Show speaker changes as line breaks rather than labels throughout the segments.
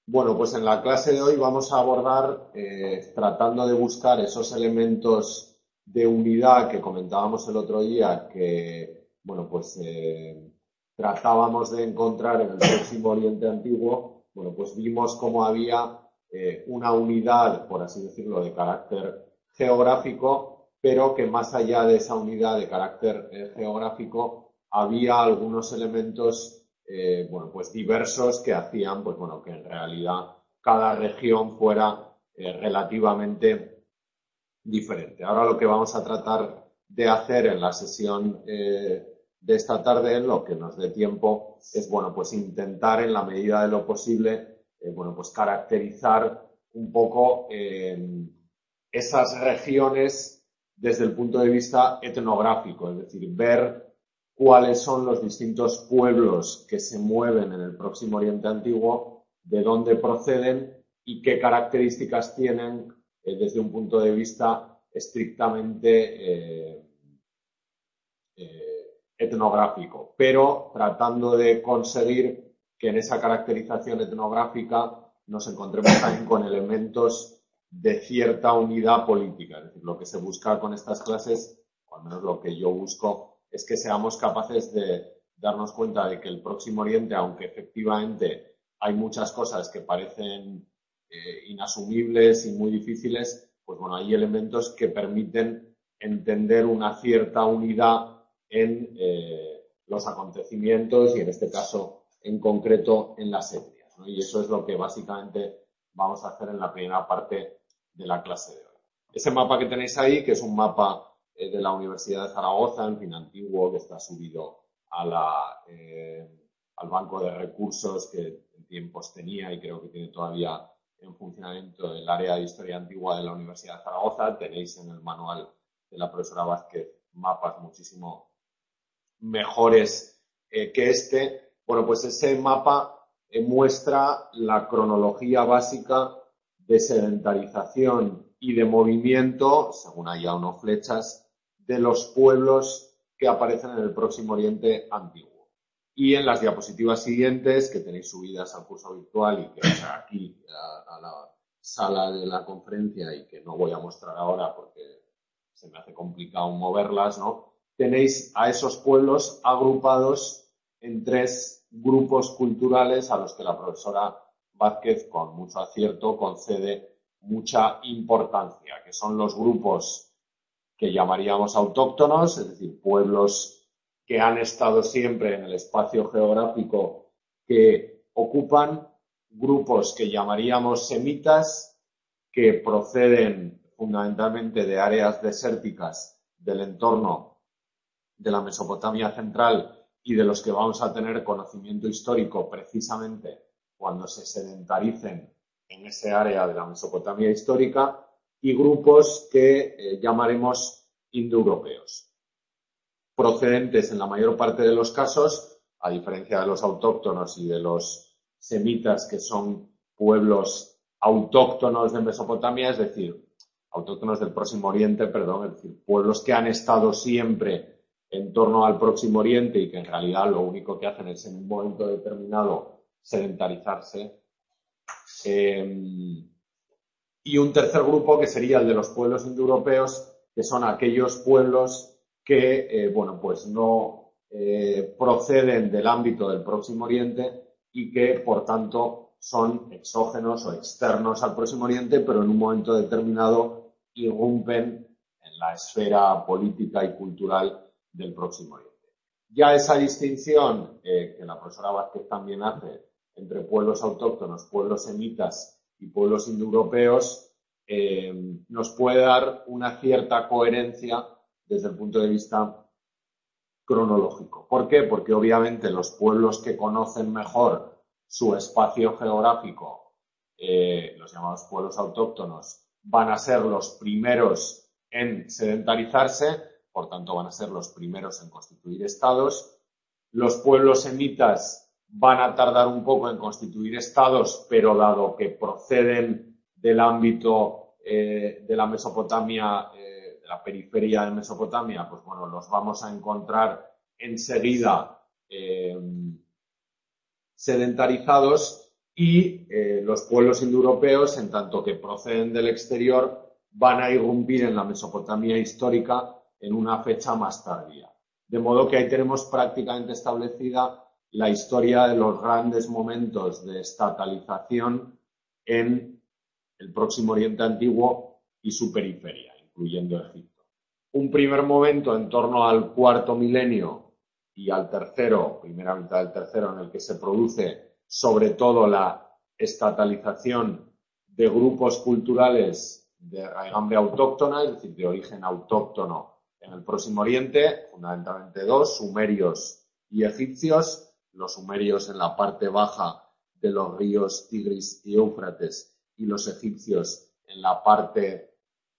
Bueno, pues en la clase de hoy vamos a abordar, tratando de buscar esos elementos de unidad que comentábamos el otro día, que, bueno, pues tratábamos de encontrar en el Próximo Oriente Antiguo. Bueno, pues vimos cómo había una unidad, por así decirlo, de carácter geográfico, pero que más allá de esa unidad de carácter geográfico había algunos elementos bueno, pues diversos que hacían, pues bueno, que en realidad cada región fuera relativamente diferente. Ahora lo que vamos a tratar de hacer en la sesión de esta tarde, en lo que nos dé tiempo, es, bueno, pues intentar en la medida de lo posible, bueno, pues caracterizar un poco esas regiones desde el punto de vista etnográfico, es decir, ver cuáles son los distintos pueblos que se mueven en el Próximo Oriente Antiguo, de dónde proceden y qué características tienen desde un punto de vista estrictamente etnográfico, pero tratando de conseguir que en esa caracterización etnográfica nos encontremos también con elementos de cierta unidad política. Es decir, lo que se busca con estas clases, o al menos lo que yo busco, es que seamos capaces de darnos cuenta de que el Próximo Oriente, aunque efectivamente hay muchas cosas que parecen inasumibles y muy difíciles, pues bueno, hay elementos que permiten entender una cierta unidad en los acontecimientos y en este caso en concreto en las etnias, ¿no? Y eso es lo que básicamente vamos a hacer en la primera parte de la clase de hoy. Ese mapa que tenéis ahí, que es un mapa de la Universidad de Zaragoza, en fin, antiguo, que está subido a al banco de recursos que en tiempos tenía y creo que tiene todavía en funcionamiento el área de Historia Antigua de la Universidad de Zaragoza. Tenéis en el manual de la profesora Vázquez mapas muchísimo mejores que este. Bueno, pues ese mapa muestra la cronología básica de sedentarización y de movimiento, según haya unas flechas, de los pueblos que aparecen en el Próximo Oriente Antiguo. Y en las diapositivas siguientes, que tenéis subidas al curso virtual y que aquí a la sala de la conferencia y que no voy a mostrar ahora porque se me hace complicado moverlas, ¿no? Tenéis a esos pueblos agrupados en tres grupos culturales a los que la profesora Vázquez, con mucho acierto, concede mucha importancia, que son los grupos que llamaríamos autóctonos, es decir, pueblos que han estado siempre en el espacio geográfico que ocupan, grupos que llamaríamos semitas, que proceden fundamentalmente de áreas desérticas del entorno de la Mesopotamia central y de los que vamos a tener conocimiento histórico precisamente cuando se sedentaricen en ese área de la Mesopotamia histórica, y grupos que llamaremos indoeuropeos, procedentes en la mayor parte de los casos, a diferencia de los autóctonos y de los semitas, que son pueblos autóctonos de Mesopotamia, es decir, autóctonos del Próximo Oriente, perdón, es decir, pueblos que han estado siempre en torno al Próximo Oriente y que en realidad lo único que hacen es en un momento determinado sedentarizarse. Y un tercer grupo que sería el de los pueblos indoeuropeos, que son aquellos pueblos que, bueno, pues no proceden del ámbito del Próximo Oriente y que, por tanto, son exógenos o externos al Próximo Oriente, pero en un momento determinado irrumpen en la esfera política y cultural del Próximo Oriente. Ya esa distinción que la profesora Vázquez también hace entre pueblos autóctonos, pueblos semitas y pueblos indoeuropeos, nos puede dar una cierta coherencia desde el punto de vista cronológico. ¿Por qué? Porque obviamente los pueblos que conocen mejor su espacio geográfico, los llamados pueblos autóctonos, van a ser los primeros en sedentarizarse, por tanto van a ser los primeros en constituir estados. Los pueblos semitas van a tardar un poco en constituir estados, pero dado que proceden del ámbito de la Mesopotamia, de la periferia de Mesopotamia, pues bueno, los vamos a encontrar enseguida sedentarizados. y los pueblos indoeuropeos, en tanto que proceden del exterior, van a irrumpir en la Mesopotamia histórica en una fecha más tardía. De modo que ahí tenemos prácticamente establecida la historia de los grandes momentos de estatalización en el Próximo Oriente Antiguo y su periferia, incluyendo Egipto. Un primer momento en torno al cuarto milenio y al tercero, primera mitad del tercero, en el que se produce sobre todo la estatalización de grupos culturales de raigambre autóctona, es decir, de origen autóctono en el Próximo Oriente, fundamentalmente dos, sumerios y egipcios, los sumerios en la parte baja de los ríos Tigris y Éufrates y los egipcios en la parte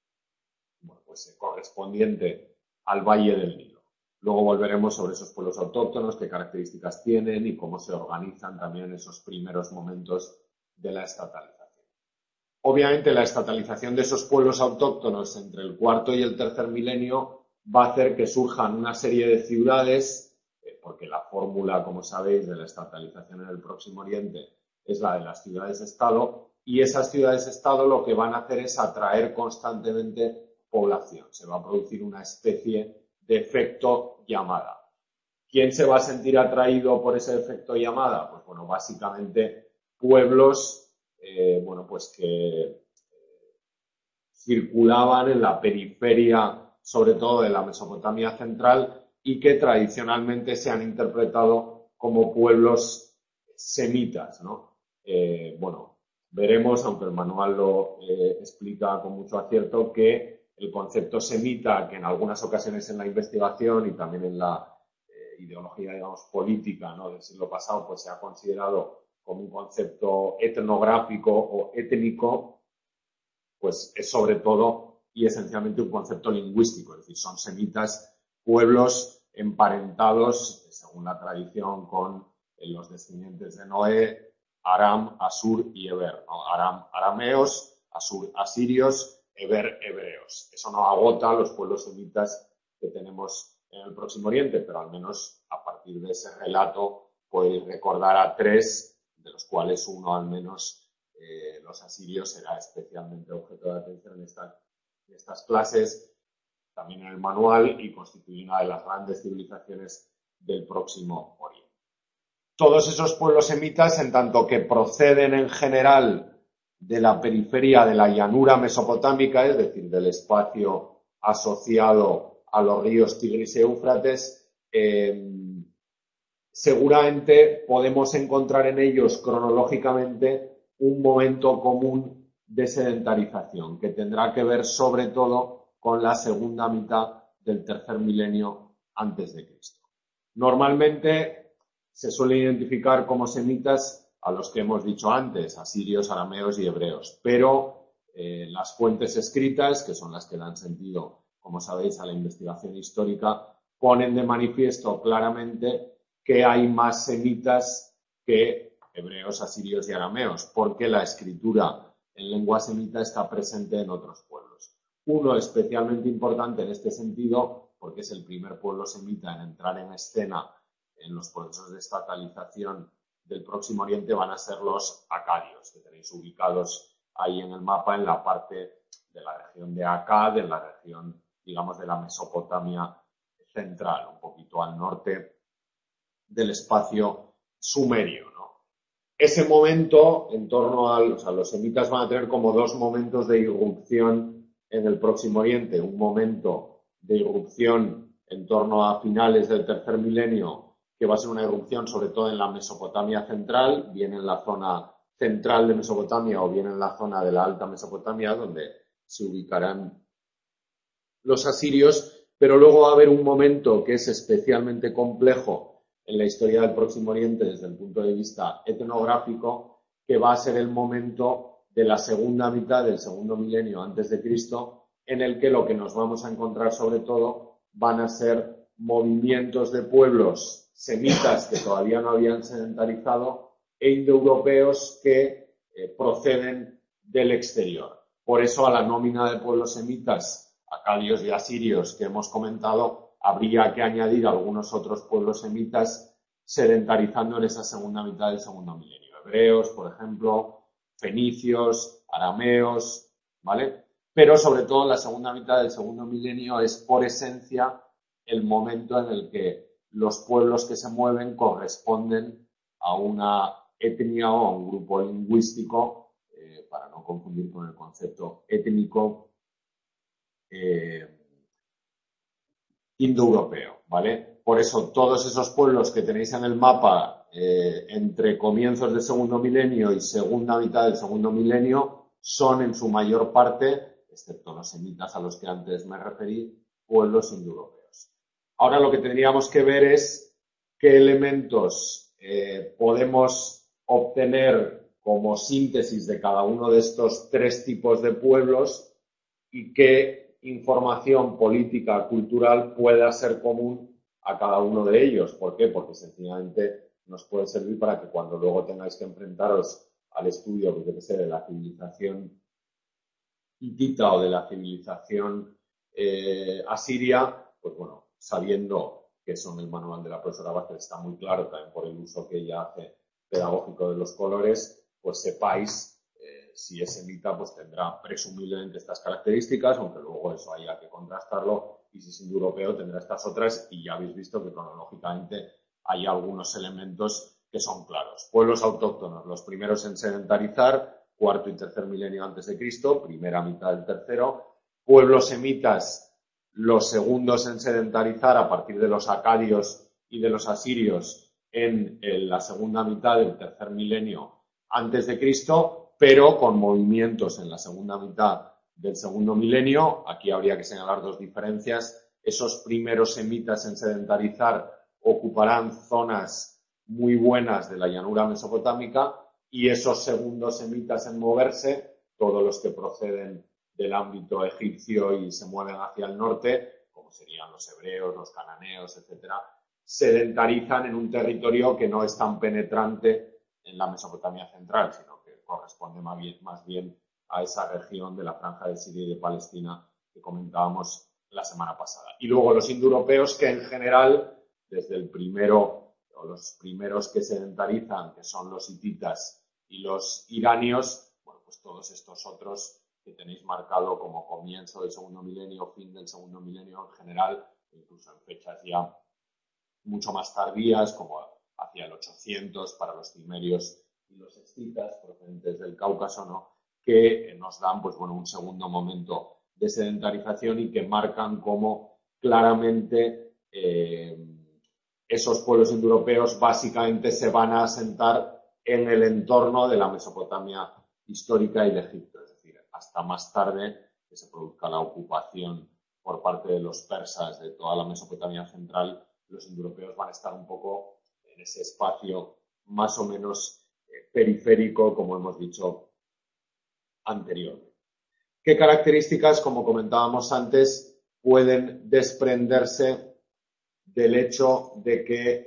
correspondiente al valle del Nilo. Luego volveremos sobre esos pueblos autóctonos, qué características tienen y cómo se organizan también en esos primeros momentos de la estatalización. Obviamente, la estatalización de esos pueblos autóctonos entre el cuarto y el tercer milenio va a hacer que surjan una serie de ciudades, porque la fórmula, como sabéis, de la estatalización en el Próximo Oriente es la de las ciudades-estado, y esas ciudades-estado lo que van a hacer es atraer constantemente población. Se va a producir una especie de efecto llamada. ¿Quién se va a sentir atraído por ese efecto llamada? Pues bueno, básicamente pueblos que circulaban en la periferia, sobre todo de la Mesopotamia central, y que tradicionalmente se han interpretado como pueblos semitas, ¿no? Veremos, aunque el manual lo explica con mucho acierto, que el concepto semita, que en algunas ocasiones en la investigación y también en la ideología, digamos, política, ¿no?, del siglo pasado, pues se ha considerado como un concepto etnográfico o étnico, pues es sobre todo y esencialmente un concepto lingüístico, es decir, son semitas, pueblos emparentados, según la tradición, con los descendientes de Noé, Aram, Asur y Eber, ¿no? Aram, arameos, Asur, asirios, Eber, hebreos. Eso no agota los pueblos semitas que tenemos en el Próximo Oriente, pero al menos a partir de ese relato podéis recordar a tres, de los cuales uno al menos, los asirios, será especialmente objeto de atención en estas clases, también en el manual, y constituye una de las grandes civilizaciones del Próximo Oriente. Todos esos pueblos semitas, en tanto que proceden en general de la periferia de la llanura mesopotámica, es decir, del espacio asociado a los ríos Tigris y Éufrates, seguramente podemos encontrar en ellos cronológicamente un momento común de sedentarización, que tendrá que ver sobre todo con la segunda mitad del tercer milenio antes de Cristo. Normalmente se suele identificar como semitas a los que hemos dicho antes, asirios, arameos y hebreos, pero las fuentes escritas, que son las que dan sentido, como sabéis, a la investigación histórica, ponen de manifiesto claramente que hay más semitas que hebreos, asirios y arameos, porque la escritura en lengua semita está presente en otros pueblos. Uno especialmente importante en este sentido, porque es el primer pueblo semita en entrar en escena en los procesos de estatalización del Próximo Oriente, van a ser los acadios, que tenéis ubicados ahí en el mapa en la parte de la región de Akkad, en la región, digamos, de la Mesopotamia central, un poquito al norte del espacio sumerio, ¿no? Ese momento, en torno al, los semitas van a tener como dos momentos de irrupción en el Próximo Oriente. Un momento de irrupción en torno a finales del tercer milenio, que va a ser una irrupción sobre todo en la Mesopotamia central, bien en la zona central de Mesopotamia o bien en la zona de la Alta Mesopotamia, donde se ubicarán los asirios, pero luego va a haber un momento que es especialmente complejo en la historia del Próximo Oriente desde el punto de vista etnográfico, que va a ser el momento de la segunda mitad del segundo milenio antes de Cristo, en el que lo que nos vamos a encontrar sobre todo van a ser movimientos de pueblos semitas que todavía no habían sedentarizado e indoeuropeos que proceden del exterior. Por eso a la nómina de pueblos semitas, acadios y asirios que hemos comentado, habría que añadir algunos otros pueblos semitas sedentarizando en esa segunda mitad del segundo milenio. hebreos, por ejemplo, fenicios, arameos, ¿vale? Pero sobre todo la segunda mitad del segundo milenio es por esencia el momento en el que los pueblos que se mueven corresponden a una etnia o a un grupo lingüístico, para no confundir con el concepto étnico, indoeuropeo, ¿vale? Por eso todos esos pueblos que tenéis en el mapa entre comienzos del segundo milenio y segunda mitad del segundo milenio son en su mayor parte, excepto los semitas a los que antes me referí, pueblos indoeuropeos. Ahora lo que tendríamos que ver es qué elementos podemos obtener como síntesis de cada uno de estos tres tipos de pueblos y qué información política, cultural pueda ser común a cada uno de ellos. ¿Por qué? Porque sencillamente nos puede servir para que cuando luego tengáis que enfrentaros al estudio, pues, yo sé, de la civilización hitita o de la civilización asiria, pues bueno, sabiendo que eso en el manual de la profesora Vázquez está muy claro, también por el uso que ella hace pedagógico de los colores, pues sepáis si es semita, pues tendrá presumiblemente estas características, aunque luego eso haya que contrastarlo, y si es indoeuropeo tendrá estas otras, y ya habéis visto que cronológicamente hay algunos elementos que son claros. Pueblos autóctonos, los primeros en sedentarizar, cuarto y tercer milenio antes de Cristo, primera mitad del tercero. Pueblos semitas, los segundos en sedentarizar a partir de los acadios y de los asirios en la segunda mitad del tercer milenio antes de Cristo, pero con movimientos en la segunda mitad del segundo milenio. Aquí habría que señalar dos diferencias. Esos primeros semitas en sedentarizar ocuparán zonas muy buenas de la llanura mesopotámica, y esos segundos semitas en moverse, todos los que proceden del ámbito egipcio y se mueven hacia el norte, como serían los hebreos, los cananeos, etcétera, sedentarizan en un territorio que no es tan penetrante en la Mesopotamia central, sino que corresponde más bien a esa región de la franja de Siria y de Palestina que comentábamos la semana pasada. Y luego los indoeuropeos, que en general, desde el primero o los primeros que sedentarizan, que son los hititas y los iranios, bueno, pues todos estos otros que tenéis marcado como comienzo del segundo milenio, fin del segundo milenio en general, incluso en fechas ya mucho más tardías, como hacia el 800 para los cimerios y los escitas procedentes del Cáucaso, ¿no? Que nos dan, pues bueno, un segundo momento de sedentarización y que marcan como claramente esos pueblos indoeuropeos básicamente se van a asentar en el entorno de la Mesopotamia histórica y de Egipto, es decir, hasta más tarde que se produzca la ocupación por parte de los persas de toda la Mesopotamia central. Los indoeuropeos van a estar un poco en ese espacio más o menos periférico, como hemos dicho anteriormente. ¿Qué características, como comentábamos antes, pueden desprenderse del hecho de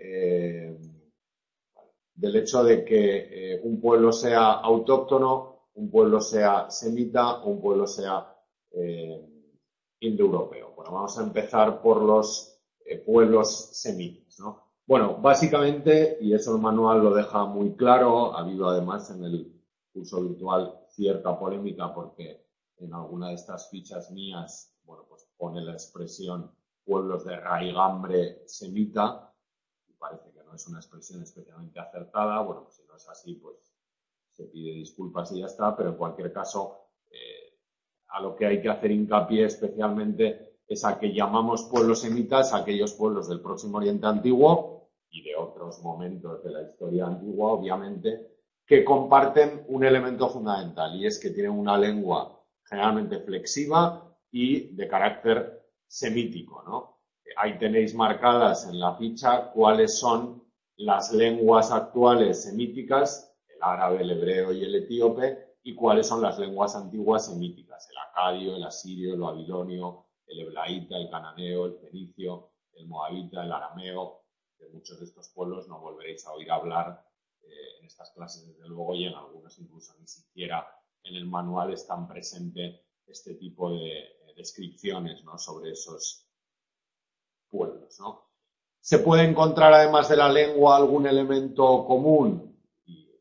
que un pueblo sea autóctono, un pueblo sea semita o un pueblo sea indoeuropeo? Bueno, vamos a empezar por los pueblos semitas, ¿no? Bueno, básicamente, y eso el manual lo deja muy claro, ha habido además en el curso virtual cierta polémica porque en alguna de estas fichas mías, bueno, pues pone la expresión pueblos de raigambre semita, y parece que no es una expresión especialmente acertada. Bueno, pues si no es así, pues se pide disculpas y ya está, pero en cualquier caso, a lo que hay que hacer hincapié especialmente es a que llamamos pueblos semitas a aquellos pueblos del Próximo Oriente Antiguo y de otros momentos de la historia antigua, obviamente, que comparten un elemento fundamental, y es que tienen una lengua generalmente flexiva y de carácter semítico, ¿no? Ahí tenéis marcadas en la ficha cuáles son las lenguas actuales semíticas, el árabe, el hebreo y el etíope, y cuáles son las lenguas antiguas semíticas, el acadio, el asirio, el babilonio, el heblaíta, el cananeo, el fenicio, el moabita, el arameo. De muchos de estos pueblos no volveréis a oír hablar en estas clases, desde luego, y en algunos incluso ni siquiera en el manual están presentes este tipo de descripciones, ¿no?, sobre esos pueblos, ¿no? ¿Se puede encontrar, además de la lengua, algún elemento común? Y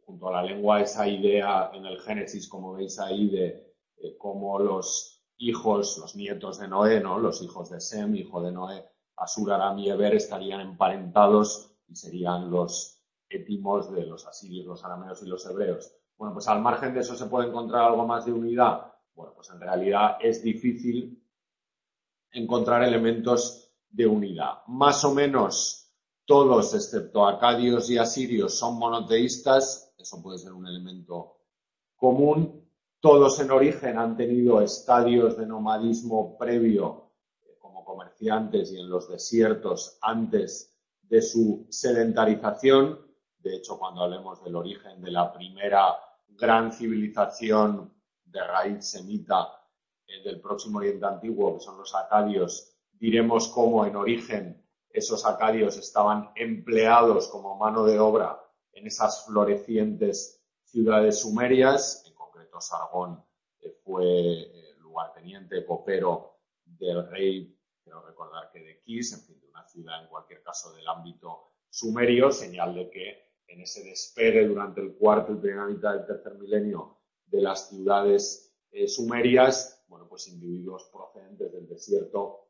junto a la lengua, esa idea en el Génesis, como veis ahí, de cómo los hijos, los nietos de Noé, ¿no? Los hijos de Sem, hijo de Noé, Asur, Aram y Eber, estarían emparentados y serían los étimos de los asirios, los arameos y los hebreos. Bueno, pues al margen de eso se puede encontrar algo más de unidad. Bueno, pues en realidad es difícil encontrar elementos de unidad. Más o menos todos, excepto acadios y asirios, son monoteístas. Eso puede ser un elemento común. Todos en origen han tenido estadios de nomadismo previo como comerciantes y en los desiertos antes de su sedentarización. De hecho, cuando hablemos del origen de la primera gran civilización de raíz semita del Próximo Oriente Antiguo, que son los acadios, diremos cómo en origen esos acadios estaban empleados como mano de obra en esas florecientes ciudades sumerias. En concreto, Sargón fue lugarteniente, copero del rey, quiero recordar que de Kis, en fin, de una ciudad en cualquier caso del ámbito sumerio, señal de que en ese despegue durante el cuarto y primera mitad del tercer milenio de las ciudades sumerias, bueno, pues individuos procedentes del desierto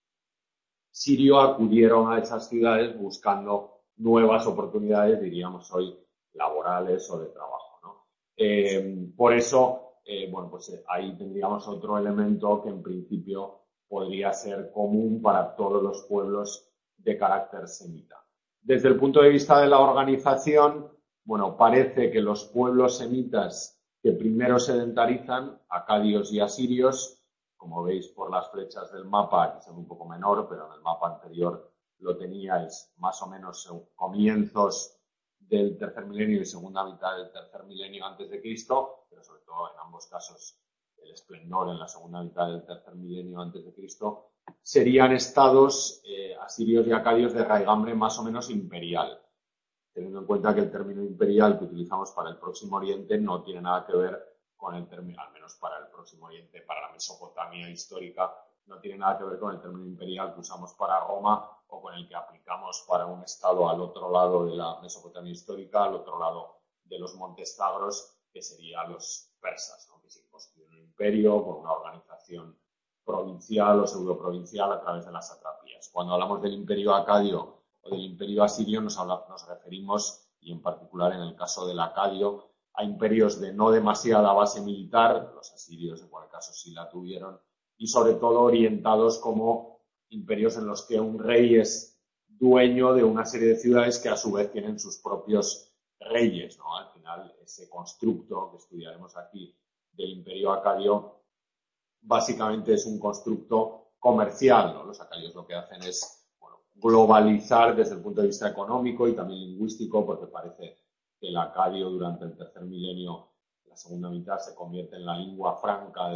sirio acudieron a esas ciudades buscando nuevas oportunidades, diríamos hoy, laborales o de trabajo, ¿no? Por eso, bueno, pues ahí tendríamos otro elemento que en principio podría ser común para todos los pueblos de carácter semita. Desde el punto de vista de la organización, bueno, parece que los pueblos semitas que primero sedentarizan, acadios y asirios, como veis por las flechas del mapa, que son un poco menor, pero en el mapa anterior lo teníais más o menos comienzos del tercer milenio y segunda mitad del tercer milenio antes de Cristo, pero sobre todo en ambos casos el esplendor en la segunda mitad del tercer milenio antes de Cristo, serían estados asirios y acadios de raigambre más o menos imperial, teniendo en cuenta que el término imperial que utilizamos para el Próximo Oriente no tiene nada que ver con el término, al menos para el Próximo Oriente, para la Mesopotamia histórica, no tiene nada que ver con el término imperial que usamos para Roma o con el que aplicamos para un estado al otro lado de la Mesopotamia histórica, al otro lado de los Montes Zagros, que serían los persas, ¿no? Que se constituyen un imperio con una organización provincial o pseudoprovincial a través de las satrapías. Cuando hablamos del imperio acadio o del imperio asirio nos referimos, y en particular en el caso del acadio, a imperios de no demasiada base militar, los asirios en cualquier caso sí la tuvieron, y sobre todo orientados como imperios en los que un rey es dueño de una serie de ciudades que a su vez tienen sus propios reyes, ¿no? Al final, ese constructo que estudiaremos aquí del imperio acadio básicamente es un constructo comercial, ¿no? Los acadios lo que hacen es, bueno, globalizar desde el punto de vista económico y también lingüístico, porque parece que el acadio durante el tercer milenio, la segunda mitad, se convierte en la lengua franca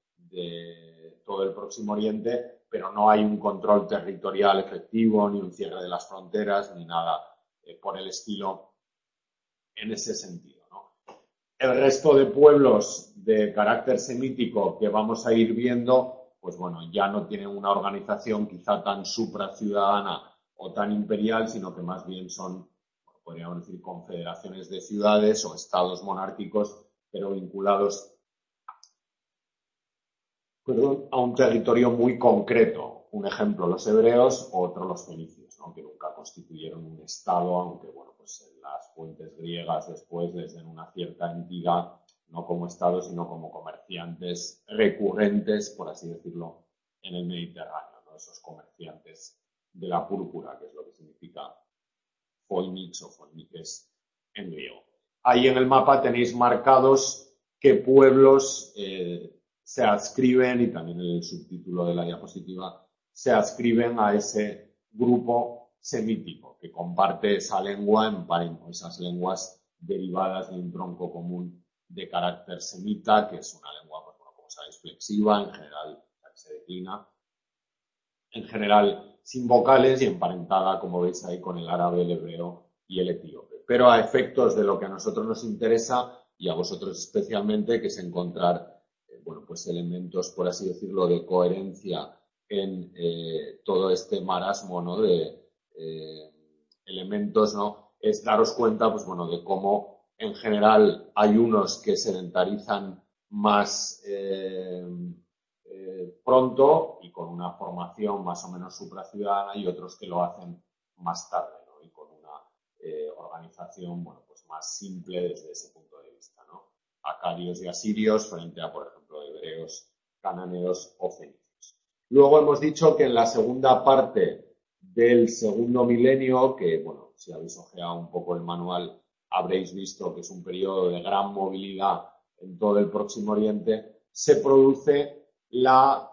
de todo el Próximo Oriente, pero no hay un control territorial efectivo, ni un cierre de las fronteras, ni nada por el estilo en ese sentido, ¿no? El resto de pueblos de carácter semítico que vamos a ir viendo, pues bueno, ya no tienen una organización quizá tan supraciudadana o tan imperial, sino que más bien son, podríamos decir, confederaciones de ciudades o estados monárquicos, pero vinculados a un territorio muy concreto. Un ejemplo, los hebreos, otro los fenicios, ¿no? Que nunca constituyeron un estado, aunque bueno, pues en las fuentes griegas después les den una cierta entidad, no como estado, sino como comerciantes recurrentes, por así decirlo, en el Mediterráneo, ¿no? Esos comerciantes de la púrpura, que es lo que significa Phoenix o Phoenix en griego. Ahí en el mapa tenéis marcados qué pueblos se adscriben, y también en el subtítulo de la diapositiva, se adscriben a ese grupo semítico que comparte esa lengua en parento, esas lenguas derivadas de un tronco común de carácter semita, que es una lengua, pues, bueno, como sabéis, flexiva, en general, la que se declina, en general sin vocales y emparentada, como veis ahí, con el árabe, el hebreo y el etíope. Pero a efectos de lo que a nosotros nos interesa, y a vosotros especialmente, que es encontrar bueno, pues elementos, por así decirlo, de coherencia en todo este marasmo, ¿no? De elementos, ¿no? Es daros cuenta, pues bueno, de cómo En general hay unos que sedentarizan más pronto y con una formación más o menos supraciudadana, y otros que lo hacen más tarde, ¿no? Y con una organización, bueno, pues más simple desde ese punto de vista, ¿no? Acadios y asirios frente a, por ejemplo, hebreos, cananeos o fenicios. Luego hemos dicho que en la segunda parte del segundo milenio, que, bueno, si habéis ojeado un poco el manual, habréis visto que es un periodo de gran movilidad en todo el Próximo Oriente, se produce la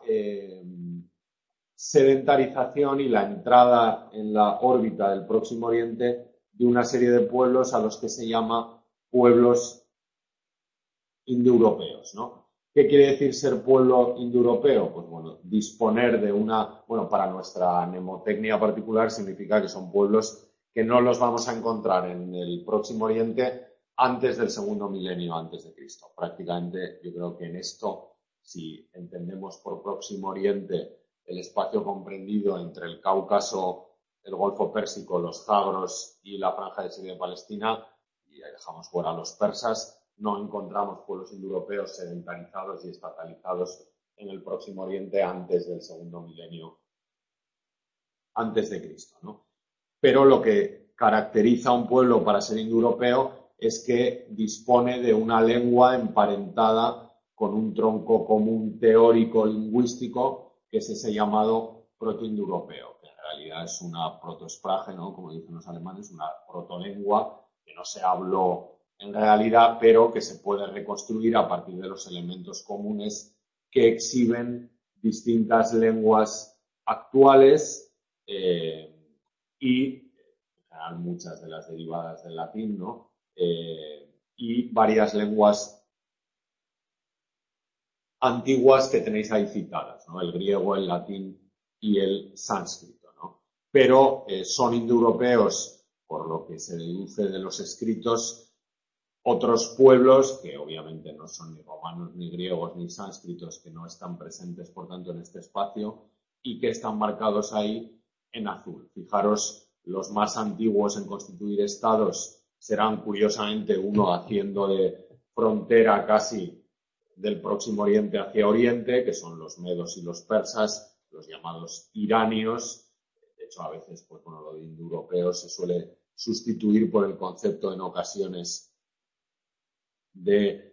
sedentarización y la entrada en la órbita del Próximo Oriente de una serie de pueblos a los que se llama pueblos indoeuropeos, ¿no? ¿Qué quiere decir ser pueblo indoeuropeo? Pues bueno, disponer de una, bueno, para nuestra mnemotecnia particular significa que son pueblos que no los vamos a encontrar en el Próximo Oriente antes del segundo milenio antes de Cristo. Prácticamente yo creo que en esto, si entendemos por Próximo Oriente el espacio comprendido entre el Cáucaso, el Golfo Pérsico, los Zagros y la Franja de Siria y Palestina, y ahí dejamos fuera a los persas, no encontramos pueblos indoeuropeos sedentarizados y estatalizados en el Próximo Oriente antes del segundo milenio antes de Cristo, ¿no? Pero lo que caracteriza a un pueblo para ser indoeuropeo es que dispone de una lengua emparentada con un tronco común teórico lingüístico, que es ese llamado protoindoeuropeo, que en realidad es una Protosprache, ¿no? Como dicen los alemanes, una protolengua que no se habló en realidad, pero que se puede reconstruir a partir de los elementos comunes que exhiben distintas lenguas actuales y en general muchas de las derivadas del latín, ¿no? Y varias lenguas antiguas que tenéis ahí citadas, ¿no? El griego, el latín y el sánscrito, ¿no? Pero son indoeuropeos, por lo que se deduce de los escritos, otros pueblos que obviamente no son ni romanos, ni griegos, ni sánscritos, que no están presentes, por tanto, en este espacio y que están marcados ahí en azul. Fijaros, los más antiguos en constituir estados serán, curiosamente, uno haciendo de frontera casi del Próximo Oriente hacia Oriente, que son los medos y los persas, los llamados iranios. De hecho, a veces, pues bueno, lo de indoeuropeos se suele sustituir por el concepto en ocasiones de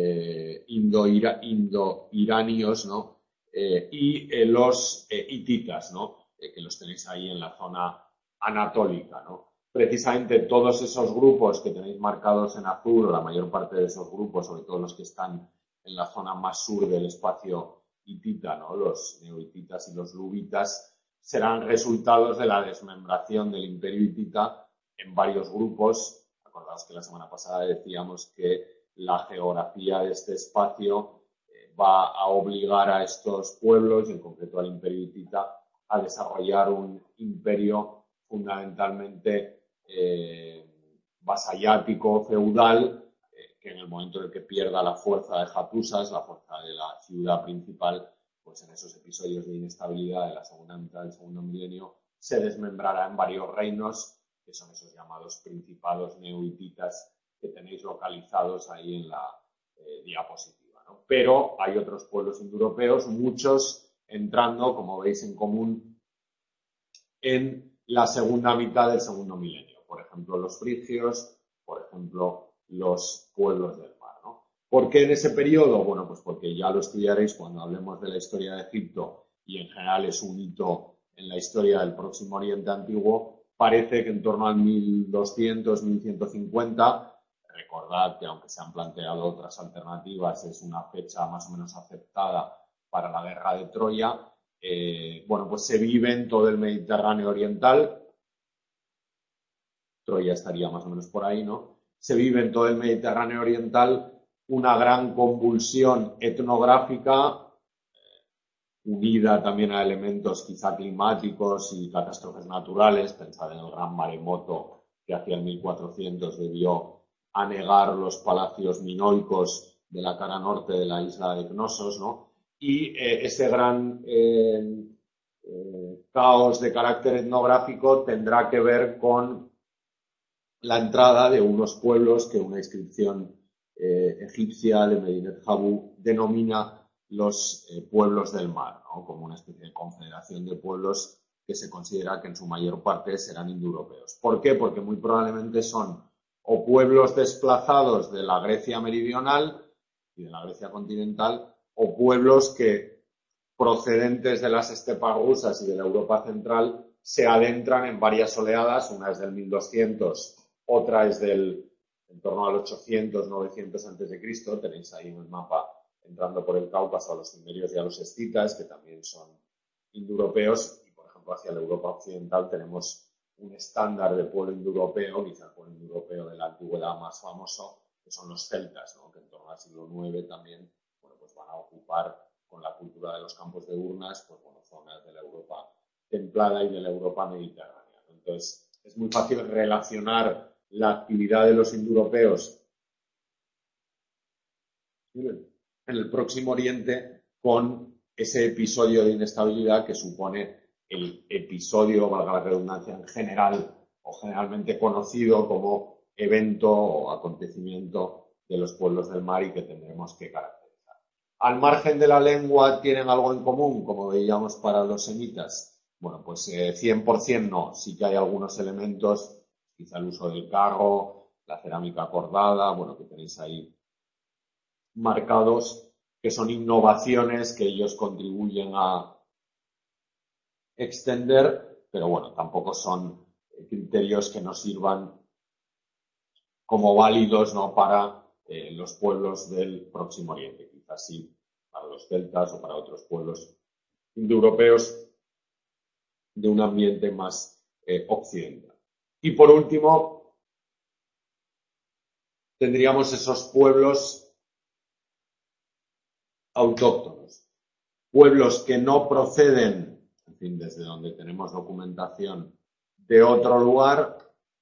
indo-iranios, ¿no? Y los hititas, ¿no? Que los tenéis ahí en la zona anatólica, ¿no? Precisamente todos esos grupos que tenéis marcados en azul, o la mayor parte de esos grupos, sobre todo los que están en la zona más sur del espacio hitita, ¿no? Los neohititas y los luvitas, serán resultados de la desmembración del imperio hitita en varios grupos. Acordaos que la semana pasada decíamos que la geografía de este espacio va a obligar a estos pueblos, y en concreto al imperio hitita, a desarrollar un imperio fundamentalmente vasallático, feudal, que en el momento en el que pierda la fuerza de Hattusas, la fuerza de la ciudad principal, pues en esos episodios de inestabilidad de la segunda mitad del segundo milenio, se desmembrará en varios reinos, que son esos llamados principados neohititas que tenéis localizados ahí en la diapositiva, ¿no? Pero hay otros pueblos indoeuropeos, muchos entrando, como veis, en común en la segunda mitad del segundo milenio. Por ejemplo, los frigios, por ejemplo, los pueblos del mar, ¿no? ¿Por qué en ese periodo? Bueno, pues porque ya lo estudiaréis cuando hablemos de la historia de Egipto, y en general es un hito en la historia del Próximo Oriente antiguo. Parece que en torno al 1200, 1150, recordad que aunque se han planteado otras alternativas, es una fecha más o menos aceptada para la guerra de Troya. Bueno, pues se vive en todo el Mediterráneo oriental. Troya estaría más o menos por ahí, ¿no? Se vive en todo el Mediterráneo oriental una gran convulsión etnográfica, unida también a elementos quizá climáticos y catástrofes naturales. Pensad en el gran maremoto que hacia el 1400 debió anegar los palacios minoicos de la cara norte de la isla de Knossos, ¿no? Y ese gran caos de carácter etnográfico tendrá que ver con la entrada de unos pueblos que una inscripción egipcia de Medinet Habu denomina los pueblos del mar, ¿no? Como una especie de confederación de pueblos que se considera que en su mayor parte serán indoeuropeos. ¿Por qué? Porque muy probablemente son o pueblos desplazados de la Grecia meridional y de la Grecia continental, o pueblos que, procedentes de las estepas rusas y de la Europa central, se adentran en varias oleadas, una es del 1200, otra es en torno al 800, 900 a.C. Tenéis ahí en el mapa, entrando por el Cáucaso, a los cimerios y a los escitas, que también son indoeuropeos, y por ejemplo hacia la Europa occidental tenemos un estándar de pueblo indoeuropeo, quizá el pueblo indoeuropeo de la antigüedad más famoso, que son los celtas, ¿no? Que en torno al siglo IX también, bueno, pues van a ocupar, con la cultura de los campos de urnas, pues bueno, zonas de la Europa templada y de la Europa mediterránea. Entonces, es muy fácil relacionar la actividad de los indoeuropeos en el Próximo Oriente con ese episodio de inestabilidad que supone el episodio, valga la redundancia, en general o generalmente conocido como evento o acontecimiento de los pueblos del mar y que tendremos que caracterizar. Al margen de la lengua, ¿tienen algo en común, como veíamos para los semitas? Bueno, pues 100% no. Sí que hay algunos elementos, quizá el uso del carro, la cerámica cordada, bueno, que tenéis ahí marcados, que son innovaciones que ellos contribuyen a extender, pero bueno, tampoco son criterios que nos sirvan como válidos, ¿no?, para los pueblos del Próximo Oriente, quizás sí para los celtas o para otros pueblos indoeuropeos de un ambiente más occidental. Y por último, tendríamos esos pueblos autóctonos, pueblos que no proceden, en fin, desde donde tenemos documentación, de otro lugar,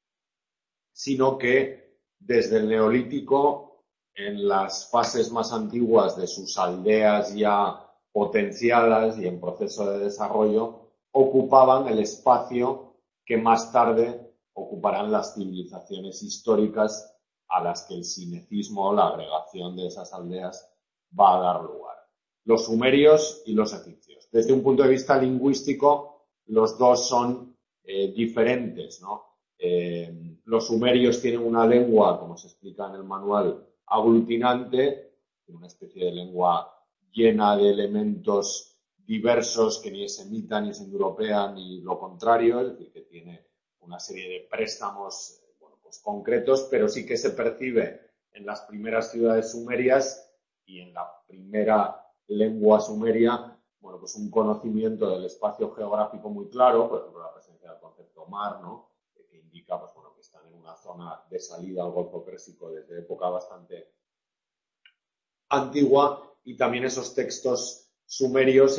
sino que desde el Neolítico, en las fases más antiguas de sus aldeas ya potenciadas y en proceso de desarrollo, ocupaban el espacio que más tarde ocuparán las civilizaciones históricas a las que el sinecismo o la agregación de esas aldeas va a dar lugar. Los sumerios y los egipcios. Desde un punto de vista lingüístico, los dos son diferentes, ¿no? Los sumerios tienen una lengua, como se explica en el manual, aglutinante, una especie de lengua llena de elementos diversos que ni es semita, ni es indoeuropea, ni lo contrario, es decir, que tiene una serie de préstamos pues concretos, pero sí que se percibe en las primeras ciudades sumerias y en la primera lengua sumeria, bueno, pues un conocimiento del espacio geográfico muy claro, por ejemplo, la presencia del concepto mar, ¿no?, que indica, pues bueno, que están en una zona de salida al Golfo Pérsico desde época bastante antigua, y también esos textos sumerios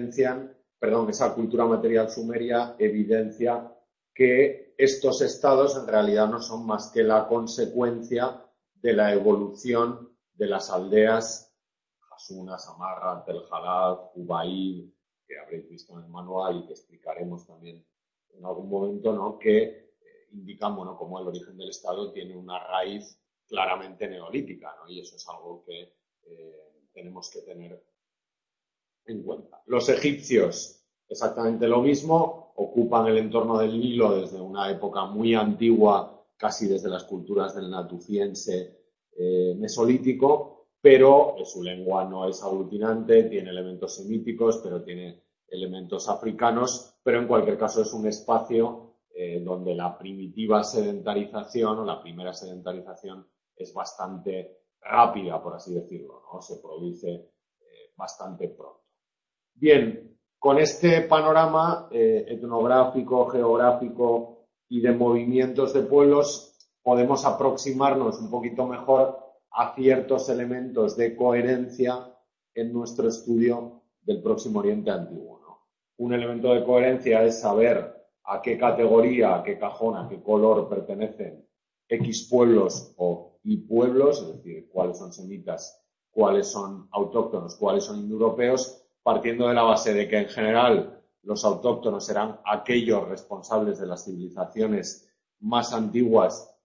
esa cultura material sumeria evidencia que estos estados en realidad no son más que la consecuencia de la evolución de las aldeas Hasuna, Samarra, Tel Halaf, Ubaid, que habréis visto en el manual y que explicaremos también en algún momento, ¿no?, que indican, bueno, cómo el origen del Estado tiene una raíz claramente neolítica, ¿no? Y eso es algo que tenemos que tener en cuenta. Los egipcios, exactamente lo mismo, ocupan el entorno del Nilo desde una época muy antigua, casi desde las culturas del Natufiense mesolítico, pero su lengua no es aglutinante, tiene elementos semíticos, pero tiene elementos africanos, pero en cualquier caso es un espacio donde la primitiva sedentarización o la primera sedentarización es bastante rápida, por así decirlo, ¿no? Se produce bastante pronto. Bien, con este panorama etnográfico, geográfico y de movimientos de pueblos, podemos aproximarnos un poquito mejor a ciertos elementos de coherencia en nuestro estudio del Próximo Oriente antiguo, ¿no? Un elemento de coherencia es saber a qué categoría, a qué cajón, a qué color pertenecen X pueblos o Y pueblos, es decir, cuáles son semitas, cuáles son autóctonos, cuáles son indoeuropeos, partiendo de la base de que en general los autóctonos serán aquellos responsables de las civilizaciones más antiguas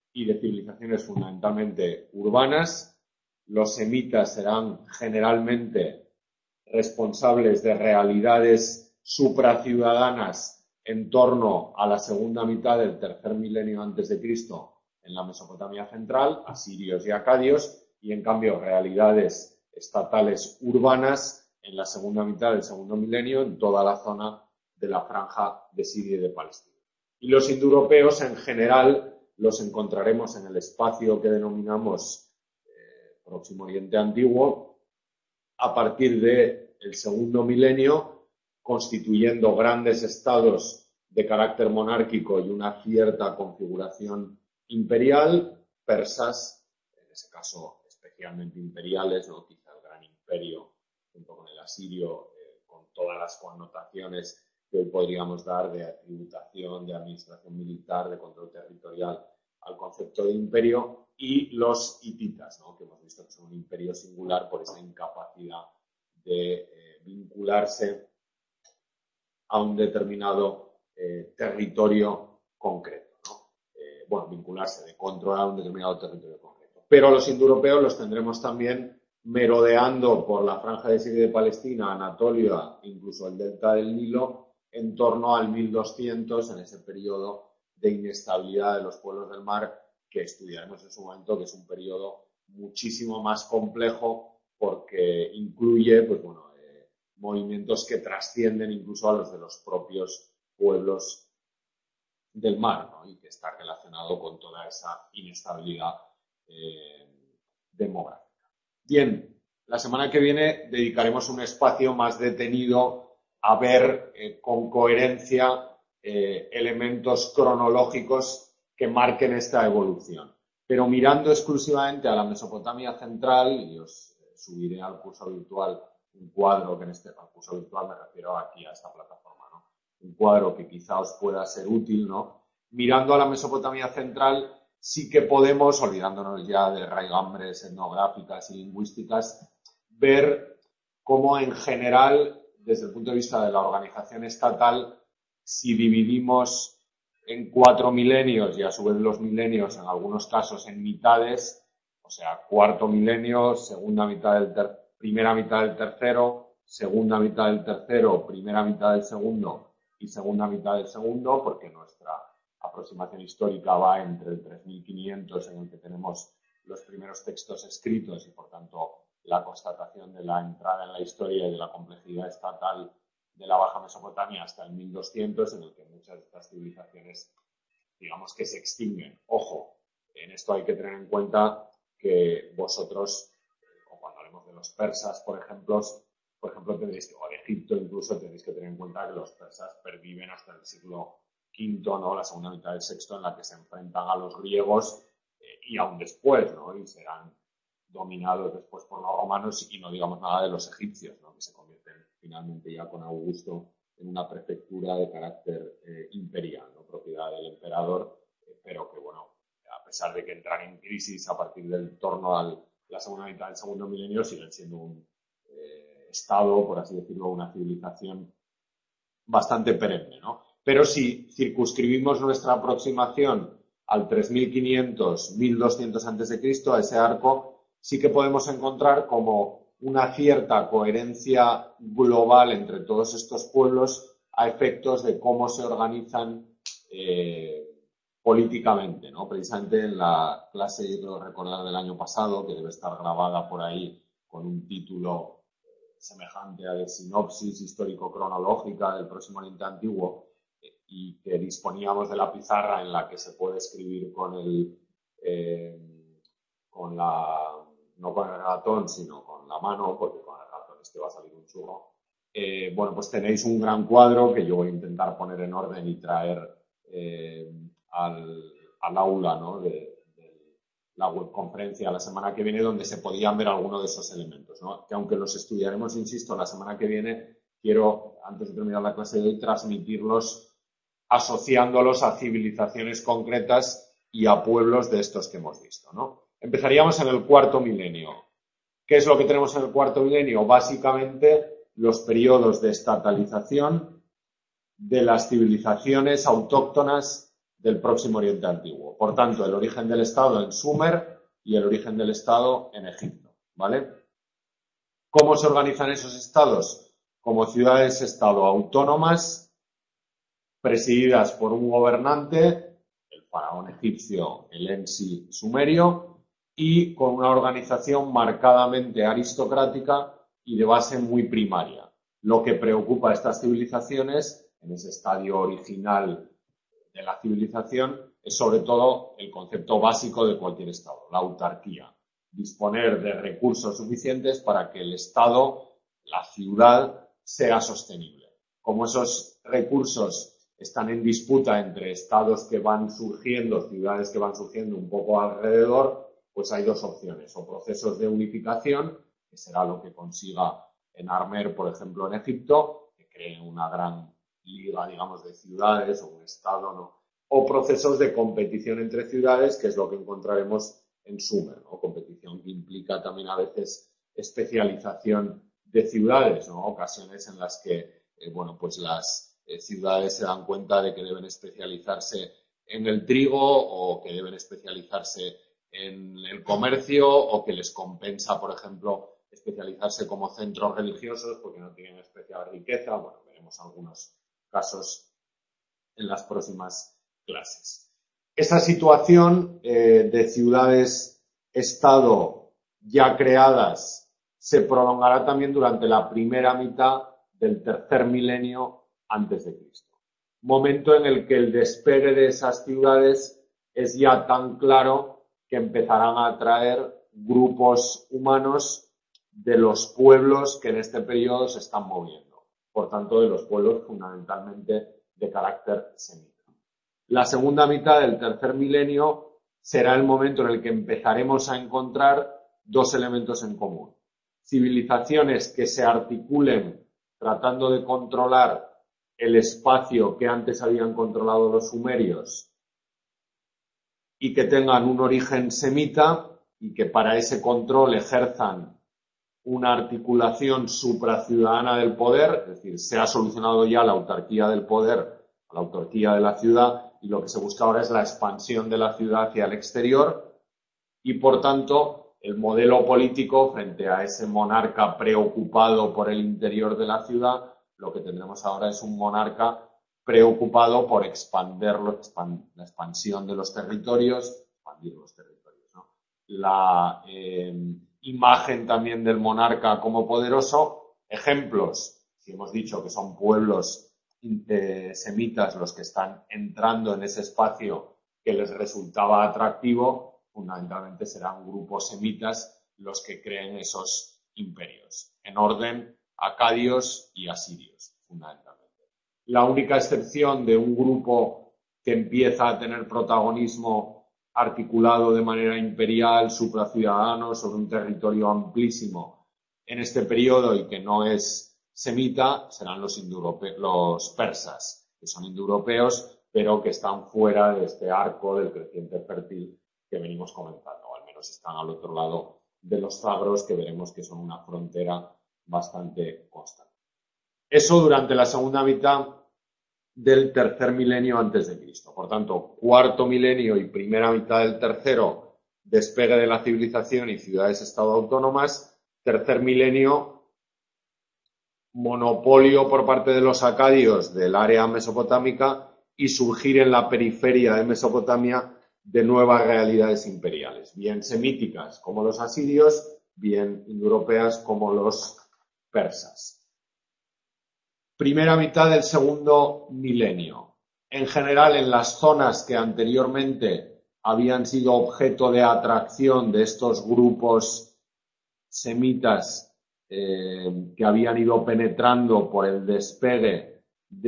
y de civilizaciones fundamentalmente urbanas. Los semitas serán generalmente responsables de realidades supraciudadanas en torno a la segunda mitad del tercer milenio antes de Cristo en la Mesopotamia central, asirios y acadios, y en cambio realidades estatales urbanas en la segunda mitad del segundo milenio en toda la zona de la franja de Siria y de Palestina. Y los indoeuropeos en general los encontraremos en el espacio que denominamos Próximo Oriente Antiguo a partir del segundo milenio, constituyendo grandes estados de carácter monárquico y una cierta configuración imperial, persas, en ese caso especialmente imperiales, ¿no? Quizá el gran imperio junto con el asirio, con todas las connotaciones que hoy podríamos dar de tributación, de administración militar, de control territorial al concepto de imperio, y los hititas, ¿no? Que hemos visto que son un imperio singular por esa incapacidad de vincularse a un determinado territorio concreto, ¿no? Vincularse, de controlar un determinado territorio concreto. Pero los indoeuropeos los tendremos también merodeando por la franja de Siria y de Palestina, Anatolia, incluso el delta del Nilo, en torno al 1200, en ese periodo de inestabilidad de los pueblos del mar que estudiaremos en su momento, que es un periodo muchísimo más complejo porque incluye, movimientos que trascienden incluso a los de los propios pueblos del mar, ¿no? Y que está relacionado con toda esa inestabilidad demográfica. Bien, la semana que viene dedicaremos un espacio más detenido a ver con coherencia elementos cronológicos que marquen esta evolución. Pero mirando exclusivamente a la Mesopotamia central, y os subiré al curso virtual un cuadro que al curso virtual me refiero aquí a esta plataforma, ¿no? Un cuadro que quizá os pueda ser útil, ¿no? Mirando a la Mesopotamia central, sí que podemos, olvidándonos ya de raigambres etnográficas y lingüísticas, ver cómo en general, desde el punto de vista de la organización estatal, si dividimos en 4 milenios y a su vez los milenios en algunos casos en mitades, o sea, cuarto milenio, primera mitad del tercero, segunda mitad del tercero, primera mitad del segundo y segunda mitad del segundo, porque nuestra aproximación histórica va entre el 3500 en el que tenemos los primeros textos escritos y por tanto la constatación de la entrada en la historia y de la complejidad estatal de la Baja Mesopotamia hasta el 1200, en el que muchas de estas civilizaciones, digamos que se extinguen. Ojo, en esto hay que tener en cuenta que vosotros, o cuando hablemos de los persas, por ejemplo, tendréis que, o de Egipto incluso, tenéis que tener en cuenta que los persas perviven hasta el siglo V, ¿no? La segunda mitad del sexto, en la que se enfrentan a los griegos y aún después, ¿no? Y serán dominados después por los romanos y no digamos nada de los egipcios, ¿no? Que se convierten finalmente ya con Augusto en una prefectura de carácter imperial, ¿no? Propiedad del emperador, pero que, bueno, a pesar de que entran en crisis a partir del torno a la segunda mitad del segundo milenio, siguen siendo un estado, por así decirlo, una civilización bastante perenne, ¿no? Pero si circunscribimos nuestra aproximación al 3500, 1200 a.C., a ese arco, sí que podemos encontrar como una cierta coherencia global entre todos estos pueblos a efectos de cómo se organizan políticamente, ¿no? Precisamente en la clase, yo creo recordar del año pasado, que debe estar grabada por ahí con un título semejante a de sinopsis histórico-cronológica del Próximo Oriente Antiguo, y que disponíamos de la pizarra en la que se puede escribir no con el ratón, sino con la mano, porque con el ratón va a salir un churro. Pues tenéis un gran cuadro que yo voy a intentar poner en orden y traer al aula, ¿no? de la webconferencia la semana que viene, donde se podían ver algunos de esos elementos, ¿no? Que aunque los estudiaremos, insisto, la semana que viene, quiero, antes de terminar la clase de hoy, transmitirlos asociándolos a civilizaciones concretas y a pueblos de estos que hemos visto, ¿no? Empezaríamos en el cuarto milenio. ¿Qué es lo que tenemos en el cuarto milenio? Básicamente los periodos de estatalización de las civilizaciones autóctonas del Próximo Oriente Antiguo. Por tanto, el origen del Estado en Sumer y el origen del Estado en Egipto, ¿vale? ¿Cómo se organizan esos estados? Como ciudades-estado autónomas, presididas por un gobernante, el faraón egipcio, el Ensi sumerio, y con una organización marcadamente aristocrática y de base muy primaria. Lo que preocupa a estas civilizaciones, en ese estadio original de la civilización, es sobre todo el concepto básico de cualquier estado, la autarquía. Disponer de recursos suficientes para que el estado, la ciudad, sea sostenible. Como esos recursos están en disputa entre estados que van surgiendo, ciudades que van surgiendo un poco alrededor, pues hay dos opciones, o procesos de unificación, que será lo que consiga Enarmer, por ejemplo, en Egipto, que cree una gran liga, digamos, de ciudades o un estado, ¿no? O procesos de competición entre ciudades, que es lo que encontraremos en Sumer, ¿no? Competición que implica también a veces especialización de ciudades, ¿no? Ocasiones en las que, pues las ciudades se dan cuenta de que deben especializarse en el trigo o que deben especializarse en el comercio o que les compensa, por ejemplo, especializarse como centros religiosos porque no tienen especial riqueza. Bueno, veremos algunos casos en las próximas clases. Esa situación de ciudades-estado ya creadas se prolongará también durante la primera mitad del tercer milenio antes de Cristo. Momento en el que el despegue de esas ciudades es ya tan claro que empezarán a atraer grupos humanos de los pueblos que en este periodo se están moviendo. Por tanto, de los pueblos fundamentalmente de carácter semita. La segunda mitad del tercer milenio será el momento en el que empezaremos a encontrar dos elementos en común. Civilizaciones que se articulen tratando de controlar el espacio que antes habían controlado los sumerios y que tengan un origen semita y que para ese control ejerzan una articulación supraciudadana del poder, es decir, se ha solucionado ya la autarquía del poder, la autarquía de la ciudad, y lo que se busca ahora es la expansión de la ciudad hacia el exterior y, por tanto, el modelo político frente a ese monarca preocupado por el interior de la ciudad, lo que tendremos ahora es un monarca preocupado por expandirlo, la expansión de los territorios, expandir los territorios, ¿no? La imagen también del monarca como poderoso, ejemplos, si hemos dicho que son pueblos semitas los que están entrando en ese espacio que les resultaba atractivo, fundamentalmente serán grupos semitas los que creen esos imperios, en orden acadios y asirios, fundamentalmente. La única excepción de un grupo que empieza a tener protagonismo articulado de manera imperial, supraciudadano, sobre un territorio amplísimo en este periodo y que no es semita, serán los persas, que son indoeuropeos, pero que están fuera de este arco del creciente fértil que venimos comentando, o al menos están al otro lado de los Zagros, que veremos que son una frontera bastante constante. Eso durante la segunda mitad del tercer milenio antes de Cristo. Por tanto, cuarto milenio y primera mitad del tercero, despegue de la civilización y ciudades-estado autónomas. Tercer milenio, monopolio por parte de los acadios del área mesopotámica y surgir en la periferia de Mesopotamia de nuevas realidades imperiales, bien semíticas como los asirios, bien indoeuropeas como los persas. Primera mitad del segundo milenio. En general, en las zonas que anteriormente habían sido objeto de atracción de estos grupos semitas que habían ido penetrando por el despegue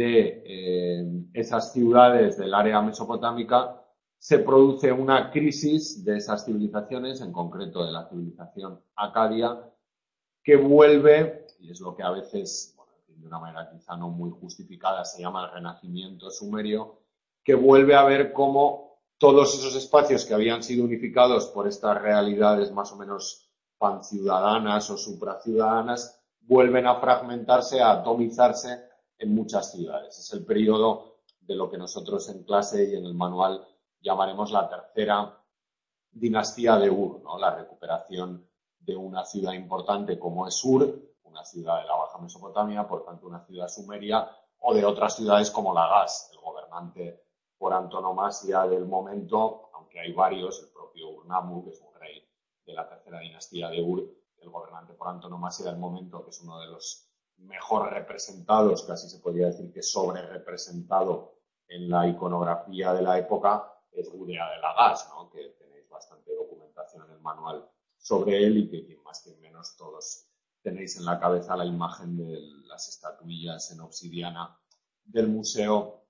de esas ciudades del área mesopotámica, se produce una crisis de esas civilizaciones, en concreto de la civilización acadia, que vuelve, y es lo que a veces, de una manera quizá no muy justificada, se llama el renacimiento sumerio, que vuelve a ver cómo todos esos espacios que habían sido unificados por estas realidades más o menos panciudadanas o supraciudadanas vuelven a fragmentarse, a atomizarse en muchas ciudades. Es el periodo de lo que nosotros en clase y en el manual llamaremos la tercera dinastía de Ur, ¿no? La recuperación de una ciudad importante como es Ur, una ciudad de la Baja Mesopotamia, por tanto una ciudad sumeria, o de otras ciudades como Lagash, el gobernante por antonomasia del momento, aunque hay varios, el propio Ur-Nammu, que es un rey de la tercera dinastía de Ur, el gobernante por antonomasia del momento, que es uno de los mejor representados, casi se podría decir que sobre representado en la iconografía de la época, es Gudea de Lagash, ¿no? Que tenéis bastante documentación en el manual sobre él y que quien más quien menos todos tenéis en la cabeza la imagen de las estatuillas en obsidiana del Museo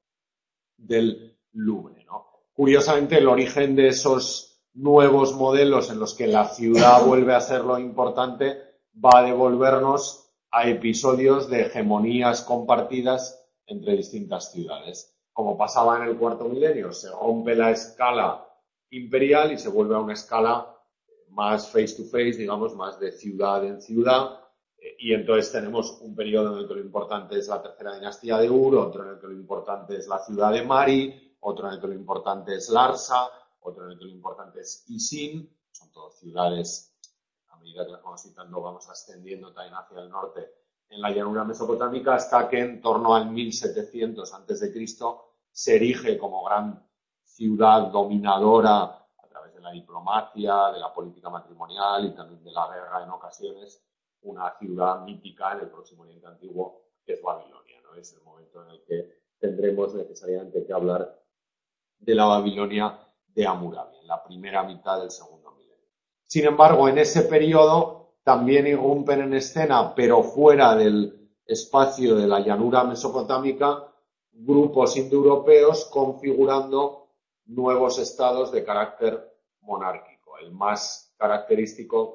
del Louvre, ¿no? Curiosamente, el origen de esos nuevos modelos en los que la ciudad vuelve a ser lo importante va a devolvernos a episodios de hegemonías compartidas entre distintas ciudades. Como pasaba en el cuarto milenio, se rompe la escala imperial y se vuelve a una escala más face to face, digamos, más de ciudad en ciudad, y entonces tenemos un periodo en el que lo importante es la tercera dinastía de Ur, otro en el que lo importante es la ciudad de Mari, otro en el que lo importante es Larsa, otro en el que lo importante es Isin, son todas ciudades, a medida que las vamos citando, vamos ascendiendo también hacia el norte en la llanura mesopotámica, hasta que en torno al 1700 a.C. se erige como gran ciudad dominadora a través de la diplomacia, de la política matrimonial y también de la guerra en ocasiones, una ciudad mítica en el próximo Oriente Antiguo, que es Babilonia, ¿no? Es el momento en el que tendremos necesariamente que hablar de la Babilonia de Hammurabi, en la primera mitad del segundo milenio. Sin embargo, en ese periodo también irrumpen en escena, pero fuera del espacio de la llanura mesopotámica, grupos indoeuropeos configurando nuevos estados de carácter monárquico. El más característico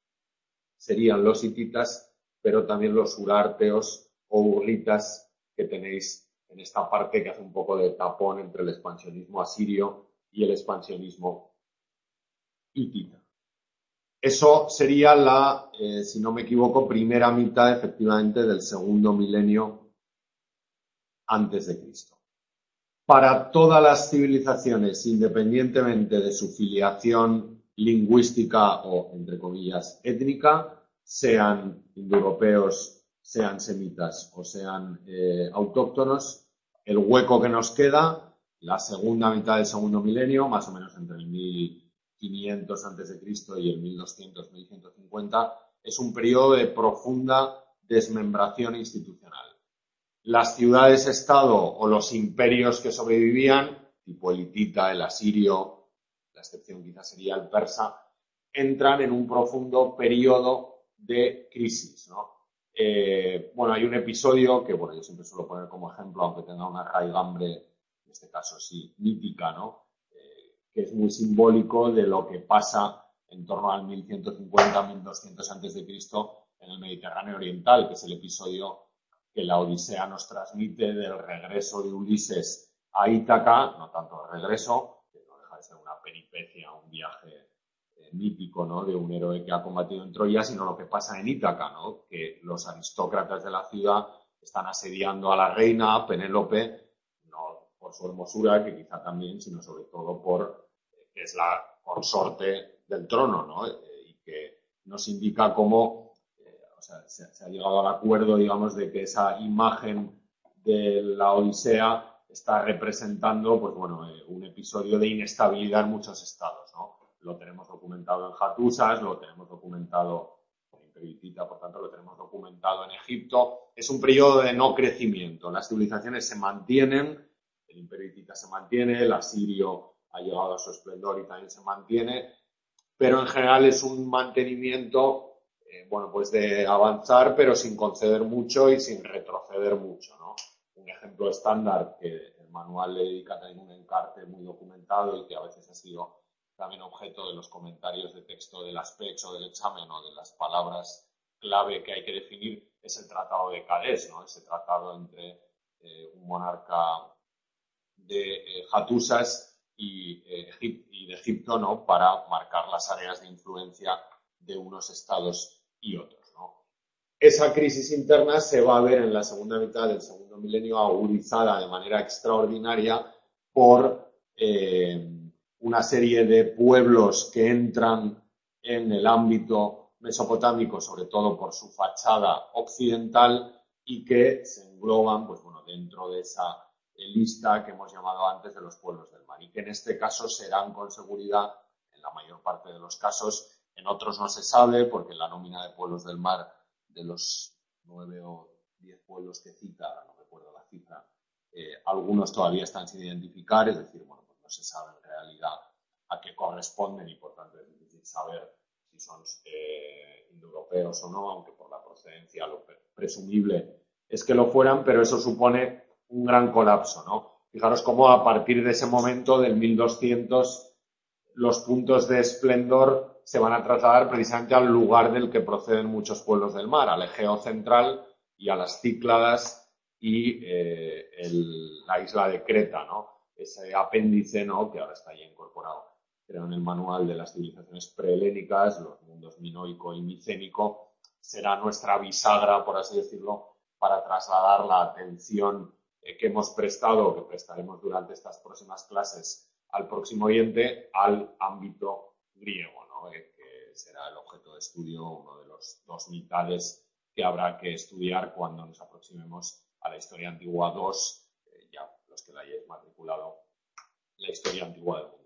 serían los hititas, pero también los urarteos o urritas que tenéis en esta parte que hace un poco de tapón entre el expansionismo asirio y el expansionismo hitita. Eso sería la, si no me equivoco, primera mitad efectivamente del segundo milenio antes de Cristo. Para todas las civilizaciones, independientemente de su filiación lingüística o, entre comillas, étnica, sean indoeuropeos, sean semitas o sean autóctonos, el hueco que nos queda, la segunda mitad del segundo milenio, más o menos entre el 1500 a.C. y el 1200-1150, es un periodo de profunda desmembración institucional. Las ciudades-estado o los imperios que sobrevivían, tipo el hitita, el asirio, la excepción quizás sería el persa, entran en un profundo periodo de crisis, ¿no? Bueno, hay un episodio que, bueno, yo siempre suelo poner como ejemplo, aunque tenga una raigambre, en este caso sí, mítica, ¿no? Que es muy simbólico de lo que pasa en torno al 1150-1200 a.C. en el Mediterráneo Oriental, que es el episodio que la Odisea nos transmite del regreso de Ulises a Ítaca, no tanto el regreso, que no deja de ser una peripecia, un viaje mítico, ¿no?, de un héroe que ha combatido en Troya, sino lo que pasa en Ítaca, ¿no?, que los aristócratas de la ciudad están asediando a la reina Penélope, no por su hermosura, que quizá también, sino sobre todo por que es la consorte del trono, ¿no?, y que nos indica cómo se ha llegado al acuerdo, digamos, de que esa imagen de la Odisea está representando, pues bueno, un episodio de inestabilidad en muchos estados, ¿no? Lo tenemos documentado en Hattusas, lo tenemos documentado en Imperio Hitita, por tanto, lo tenemos documentado en Egipto. Es un periodo de no crecimiento. Las civilizaciones se mantienen, el Imperio Hitita se mantiene, el asirio ha llegado a su esplendor y también se mantiene, pero en general es un mantenimiento bueno, pues de avanzar, pero sin conceder mucho y sin retroceder mucho, ¿no? Un ejemplo estándar que el manual le dedica también un encarte muy documentado y que a veces ha sido también objeto de los comentarios de texto del aspecto o del examen o de las palabras clave que hay que definir, es el Tratado de Cadés, ¿no? Ese tratado entre un monarca de Hattusas y de Egipto, ¿no?, para marcar las áreas de influencia de unos estados y otros, ¿no? Esa crisis interna se va a ver en la segunda mitad del segundo segundo milenio agudizada de manera extraordinaria por una serie de pueblos que entran en el ámbito mesopotámico, sobre todo por su fachada occidental, y que se engloban, pues bueno, dentro de esa lista que hemos llamado antes de los pueblos del mar, y que en este caso serán con seguridad, en la mayor parte de los casos, en otros no se sabe, porque en la nómina de pueblos del mar, de los 9 o 10 pueblos que cita, no recuerdo la cifra, algunos todavía están sin identificar, es decir, bueno, pues no se sabe en realidad a qué corresponden y por tanto es difícil saber si son indoeuropeos o no, aunque por la procedencia lo presumible es que lo fueran, pero eso supone un gran colapso, ¿no? Fijaros cómo a partir de ese momento, del 1200, los puntos de esplendor se van a trasladar precisamente al lugar del que proceden muchos pueblos del mar, al Egeo central y a las Cícladas y la isla de Creta, ¿no? Ese apéndice, ¿no?, que ahora está ya incorporado, creo, en el manual de las civilizaciones prehelénicas, los mundos minoico y micénico, será nuestra bisagra, por así decirlo, para trasladar la atención que hemos prestado o que prestaremos durante estas próximas clases al Próximo Oriente al ámbito griego, ¿no?, que será el objeto de estudio, uno de los dos mitades que habrá que estudiar cuando nos aproximemos a la Historia Antigua 2, ya los que la hayáis matriculado, la Historia Antigua del mundo.